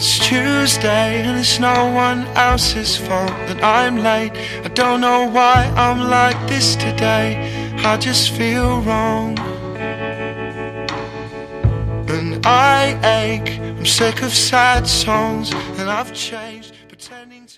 It's Tuesday and it's no one else's fault that I'm late. I don't know why I'm like this today, I just feel wrong. And I ache, I'm sick of sad songs, and I've changed, pretending to